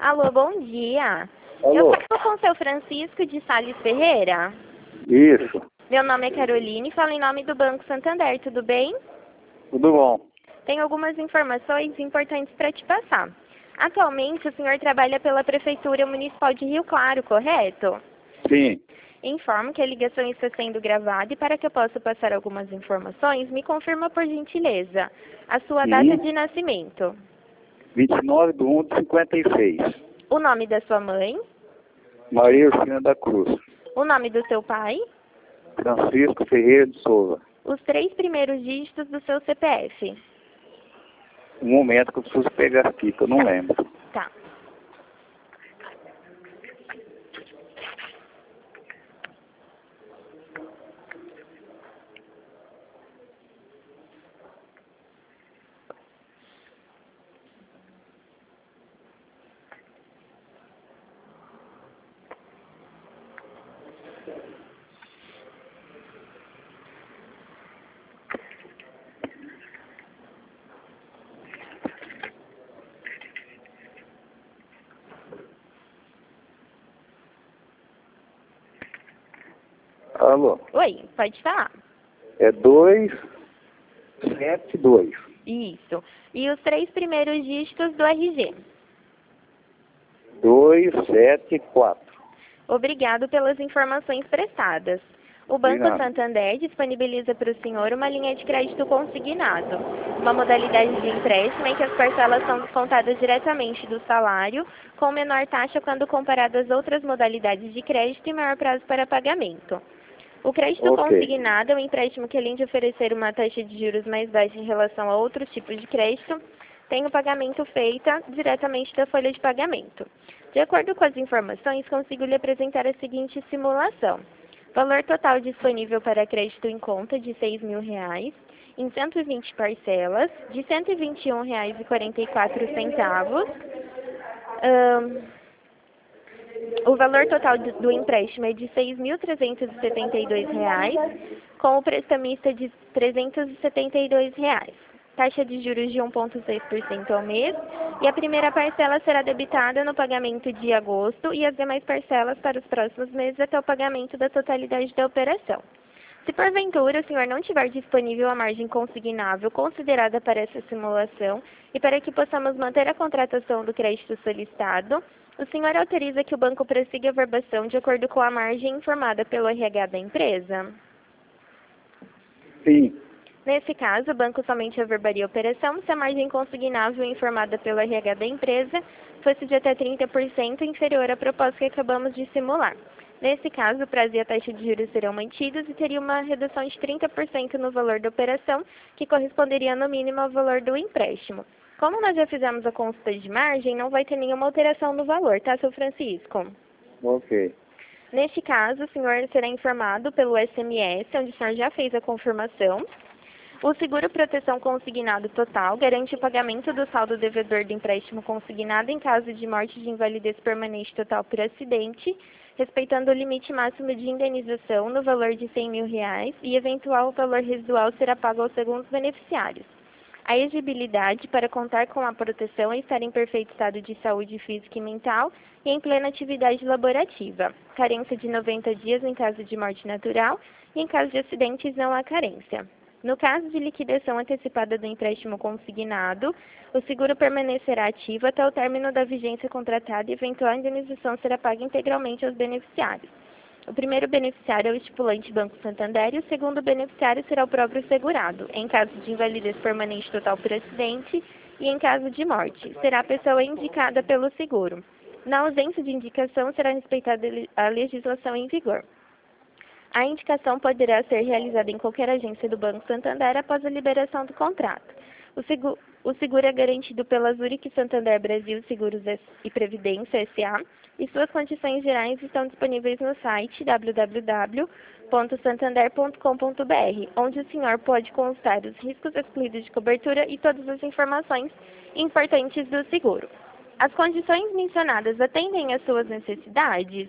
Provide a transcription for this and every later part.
Alô, bom dia. Alô? Eu falo com o seu Francisco de Sales Ferreira. Isso, Meu nome é Caroline e falo em nome do Banco Santander, tudo bem? tudo bom. Tenho algumas informações importantes para te passar. Atualmente, o senhor trabalha pela Prefeitura Municipal de Rio Claro, correto? Sim, Informo que a ligação está sendo gravada e para que eu possa passar algumas informações, me confirma por gentileza a sua data sim. de nascimento, 29/1/56. o nome da sua mãe, Maria Ursina da Cruz. o nome do seu pai, Francisco Ferreira de Souza. os 3 primeiros dígitos do seu CPF. Um momento que eu preciso pegar aqui, que eu não lembro. Tá. Alô? Oi, pode falar. É 272. Isso. E os 3 primeiros dígitos do RG. 274. Obrigado pelas informações prestadas. O De Banco nada. Santander disponibiliza para o senhor uma linha de crédito consignado, uma modalidade de empréstimo em que as parcelas são descontadas diretamente do salário, com menor taxa quando comparado às outras modalidades de crédito e maior prazo para pagamento. O crédito Ok. consignado é um empréstimo que, além de oferecer uma taxa de juros mais baixa em relação a outros tipos de crédito, tem o pagamento feito diretamente da folha de pagamento. De acordo com as informações, consigo lhe apresentar a seguinte simulação. Valor total disponível para crédito em conta de R$ 6.000, em 120 parcelas, de R$ 121,44. O valor total do empréstimo é de R$ 6.372, com o prestamista de R$ 372. Taxa de juros de 1,6% ao mês, e a primeira parcela será debitada no pagamento de agosto e as demais parcelas para os próximos meses até o pagamento da totalidade da operação. Se porventura o senhor não tiver disponível a margem consignável considerada para essa simulação e para que possamos manter a contratação do crédito solicitado, o senhor autoriza que o banco prossiga a verbação de acordo com a margem informada pelo RH da empresa? Sim, Nesse caso, o banco somente averbaria a operação se a margem consignável informada pelo RH da empresa fosse de até 30% inferior à proposta que acabamos de simular. Nesse caso, o prazo e a taxa de juros serão mantidos e teria uma redução de 30% no valor da operação, que corresponderia no mínimo ao valor do empréstimo. Como nós já fizemos a consulta de margem, não vai ter nenhuma alteração no valor, tá, seu Francisco? ok. Neste caso, o senhor será informado pelo SMS, onde o senhor já fez a confirmação. O seguro proteção consignado total garante o pagamento do saldo devedor do empréstimo consignado em caso de morte de invalidez permanente total por acidente, respeitando o limite máximo de indenização no valor de R$ 100.000 e eventual valor residual será pago aos segundos beneficiários. A exigibilidade para contar com a proteção é estar em perfeito estado de saúde física e mental e em plena atividade laborativa. Carência de 90 dias em caso de morte natural e em caso de acidentes não há carência. No caso de liquidação antecipada do empréstimo consignado, o seguro permanecerá ativo até o término da vigência contratada e eventual indenização será paga integralmente aos beneficiários. O primeiro beneficiário é o estipulante Banco Santander e o segundo beneficiário será o próprio segurado, em caso de invalidez permanente total por acidente e em caso de morte. Será a pessoa indicada pelo seguro. Na ausência de indicação, será respeitada a legislação em vigor. A indicação poderá ser realizada em qualquer agência do Banco Santander após a liberação do contrato. O seguro é garantido pela Zurich Santander Brasil Seguros e Previdência S.A. e suas condições gerais estão disponíveis no site www.santander.com.br, onde o senhor pode consultar os riscos excluídos de cobertura e todas as informações importantes do seguro. As condições mencionadas atendem às suas necessidades?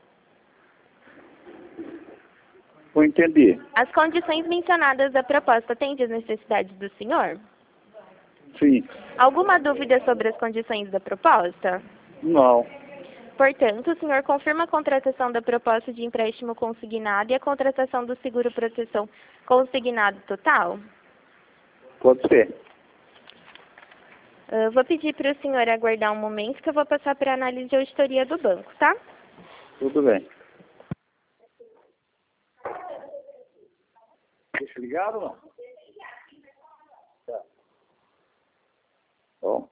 Não entendi. As condições mencionadas da proposta atendem às necessidades do senhor? Sim. Alguma dúvida sobre as condições da proposta? Não. Portanto, o senhor confirma a contratação da proposta de empréstimo consignado e a contratação do seguro-proteção consignado total? Pode ser. Vou pedir para o senhor aguardar um momento que eu vou passar para a análise de auditoria do banco, tá? Tudo bem. Deixa ligado ou não? Tá. Bom.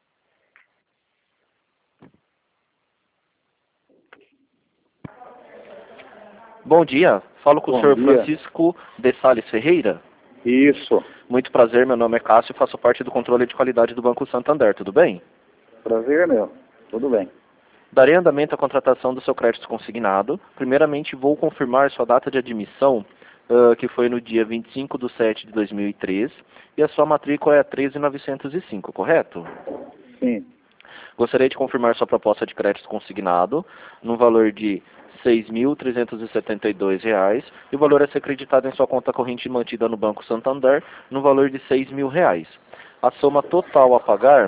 Bom dia, falo com Bom o senhor dia. Francisco de Sales Ferreira. Isso. Muito prazer, meu nome é Cássio e faço parte do controle de qualidade do Banco Santander, tudo bem? Prazer, meu. Tudo bem. Darei andamento à contratação do seu crédito consignado. Primeiramente, vou confirmar sua data de admissão, que foi no dia 25/7/2003, e a sua matrícula é a 13.905, correto? Sim. Gostaria de confirmar sua proposta de crédito consignado, no valor de R$ 6.372, e o valor a ser acreditado em sua conta corrente mantida no Banco Santander, no valor de R$ 6.000. A soma total a pagar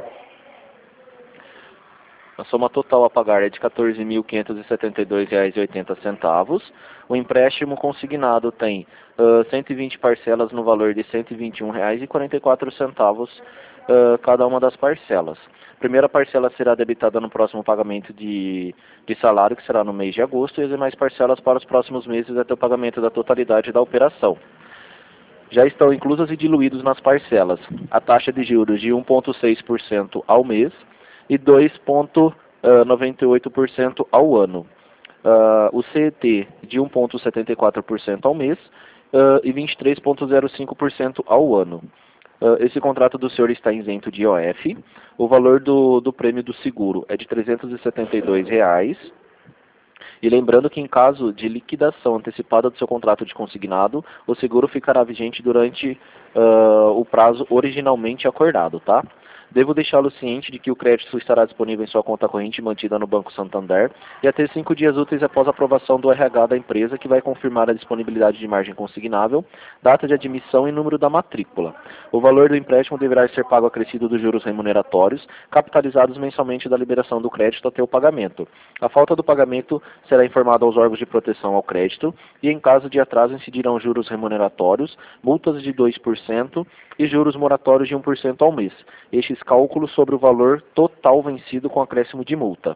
é de R$ 14.572,80. O empréstimo consignado tem 120 parcelas no valor de R$ 121,44, cada uma das parcelas. A primeira parcela será debitada no próximo pagamento de salário, que será no mês de agosto, e as demais parcelas para os próximos meses até o pagamento da totalidade da operação. Já estão inclusas e diluídos nas parcelas a taxa de juros de 1,6% ao mês e 2,98% ao ano. O CET de 1,74% ao mês e 23,05% ao ano. Esse contrato do senhor está isento de IOF. O valor do prêmio do seguro é de R$ 372. E lembrando que em caso de liquidação antecipada do seu contrato de consignado, o seguro ficará vigente durante o prazo originalmente acordado, tá? Devo deixá-lo ciente de que o crédito estará disponível em sua conta corrente mantida no Banco Santander e até 5 dias úteis após a aprovação do RH da empresa, que vai confirmar a disponibilidade de margem consignável, data de admissão e número da matrícula. O valor do empréstimo deverá ser pago acrescido dos juros remuneratórios, capitalizados mensalmente da liberação do crédito até o pagamento. A falta do pagamento será informado aos órgãos de proteção ao crédito e, em caso de atraso, incidirão juros remuneratórios, multas de 2% e juros moratórios de 1% ao mês. Estes cálculos sobre o valor total vencido com acréscimo de multa.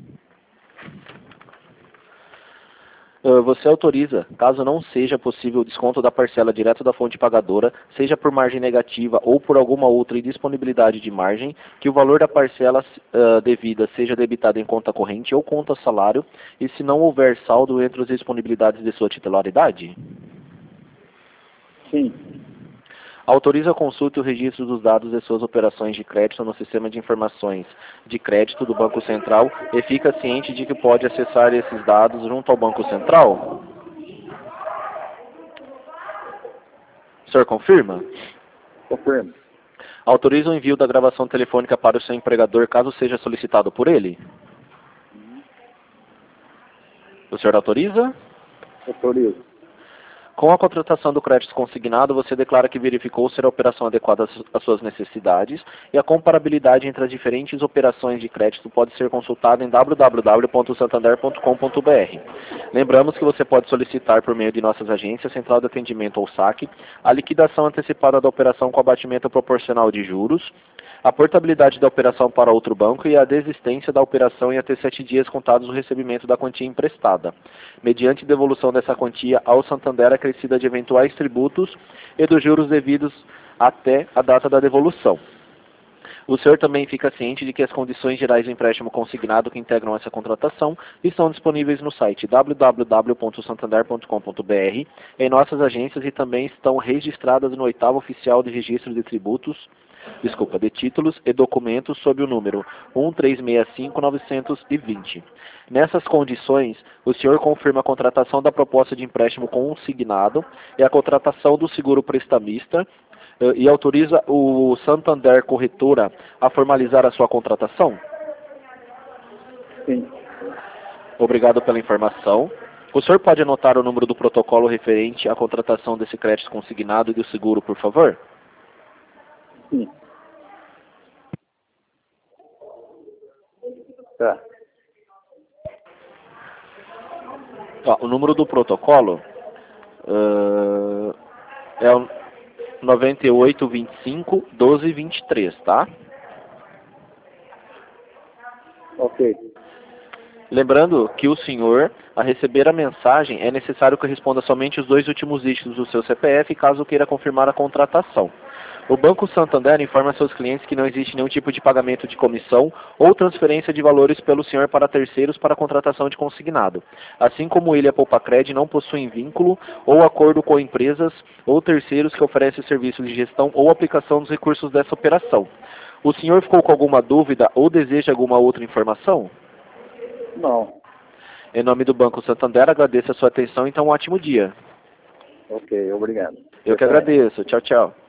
Você autoriza, caso não seja possível o desconto da parcela direto da fonte pagadora, seja por margem negativa ou por alguma outra indisponibilidade de margem, que o valor da parcela devida seja debitado em conta corrente ou conta salário, e se não houver saldo entre as disponibilidades de sua titularidade? Sim. Autoriza a consulta e o registro dos dados de suas operações de crédito no sistema de informações de crédito do Banco Central e fica ciente de que pode acessar esses dados junto ao Banco Central? O senhor confirma? Confirmo. Autoriza o envio da gravação telefônica para o seu empregador caso seja solicitado por ele? O senhor autoriza? Autorizo. Com a contratação do crédito consignado, você declara que verificou ser a operação adequada às suas necessidades e a comparabilidade entre as diferentes operações de crédito pode ser consultada em www.santander.com.br. Lembramos que você pode solicitar por meio de nossas agências, Central de Atendimento ou SAC, a liquidação antecipada da operação com abatimento proporcional de juros, a portabilidade da operação para outro banco e a desistência da operação em até 7 dias contados do recebimento da quantia emprestada, mediante devolução dessa quantia ao Santander acrescida de eventuais tributos e dos juros devidos até a data da devolução. O senhor também fica ciente de que as condições gerais do empréstimo consignado que integram essa contratação estão disponíveis no site www.santander.com.br, em nossas agências e também estão registradas no 8º Oficial de Registro de de títulos e documentos sob o número 1365920. Nessas condições, o senhor confirma a contratação da proposta de empréstimo consignado e a contratação do seguro prestamista e autoriza o Santander Corretora a formalizar a sua contratação? Sim. Obrigado pela informação. O senhor pode anotar o número do protocolo referente à contratação desse crédito consignado e do seguro, por favor? Sim. Tá. Ó, o número do protocolo é o 9825-1223, tá? Ok. Lembrando que o senhor, a receber a mensagem, é necessário que responda somente os 2 últimos dígitos do seu CPF, caso queira confirmar a contratação. O Banco Santander informa seus clientes que não existe nenhum tipo de pagamento de comissão ou transferência de valores pelo senhor para terceiros para a contratação de consignado. Assim como ele e a Poupacred não possuem vínculo ou acordo com empresas ou terceiros que oferecem serviços de gestão ou aplicação dos recursos dessa operação. O senhor ficou com alguma dúvida ou deseja alguma outra informação? Não. Em nome do Banco Santander, agradeço a sua atenção, então um ótimo dia. Ok, obrigado. Eu que também. agradeço. Tchau, tchau.